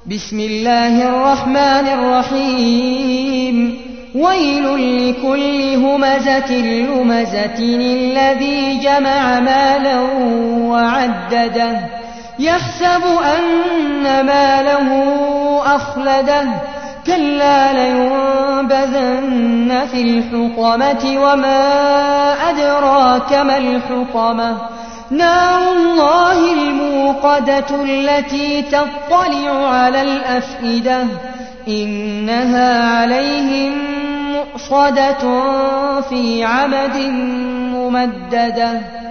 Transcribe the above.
بسم الله الرحمن الرحيم ويل لكل همزة لمزة الذي جمع مالا وعدده يحسب أن ماله أخلده كلا لينبذن في الحطمة وما أدراك ما الحطمة نار الله الموقدة التي تطلع على الأفئدة إنها عليهم مؤصدة في عمد ممددة.